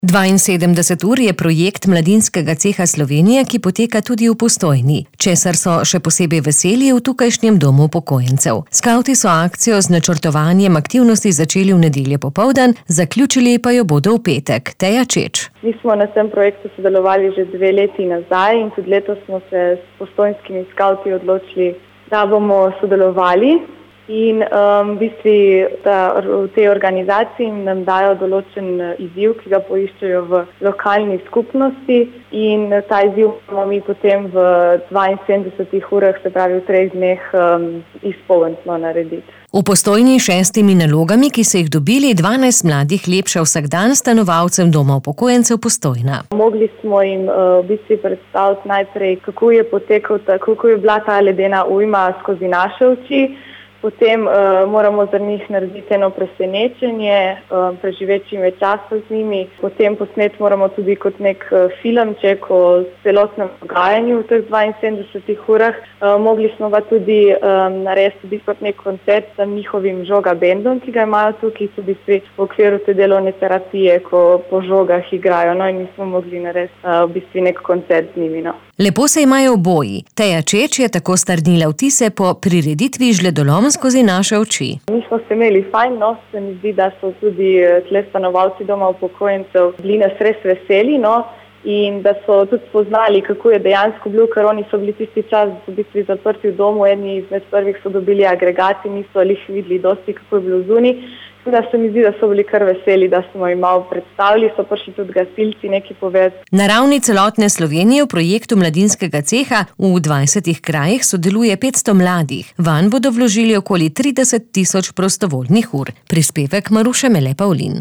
72 ur je projekt Mladinskega ceha Slovenije, ki poteka tudi v Postojni, česar so še posebej veseli v tukajšnjem domu upokojencev. Skavti so akcijo z načrtovanjem aktivnosti začeli v nedeljo popoldan, zaključili pa jo bodo v petek. Teja Čeč. Mi smo na tem projektu sodelovali že 2 leti nazaj in tudi letos smo se s postojnskimi skavti odločili, da bomo sodelovali. In v bistvu v tej organizaciji nam dajo določen izziv, ki ga poiščejo v lokalni skupnosti, in ta izziv moramo mi potem v 72 urah, se pravi v 3 dneh, izpolniti, narediti. V Postojni 6 nalogami, ki so jih dobili 12 mladih, lepša vsakdan stanovalcem doma upokojencev Postojna. Mogli smo jim v bistvu predstaviti najprej, kako je bila ta ledena ujma skozi naše oči. Potem moramo za njih narediti eno presenečenje, preživeti čim več časa z njimi. Potem posnet moramo tudi kot nek filmček o celotnem dogajanju v teh 72 urah. Mogli smo pa tudi narediti kot nek koncert z njihovim žoga bendom, ki ga imajo tukaj, tudi v okviru te delovne terapije, ko po žogah igrajo. In mi smo mogli narediti v bistvu nek koncert z njimi. Lepo se imajo oboji. Teja Čeč je tako strnila vtise po prireditvi Žledolom skozi naše oči. Mi smo se imeli fajn, se mi zdi, da so tudi tle stanovalci doma upokojencev bili nas res veseli, in da so tudi spoznali, kako je dejansko bilo, ker oni so bili tisti čas v bistvu zaprti v domu, eni izmed prvih so dobili agregati, niso jih videli dosti, kako je bilo zunaj. Da se mi zdi, da so bili kar veseli, da smo jim malo predstavili, so prišli tudi gasilci nekaj povedati. Na ravni celotne Slovenije v projektu Mladinskega ceha v 20 krajih sodeluje 500 mladih. Vanj bodo vložili okoli 30 000 prostovoljnih ur. Prispevek Maruše Mele Pavlin.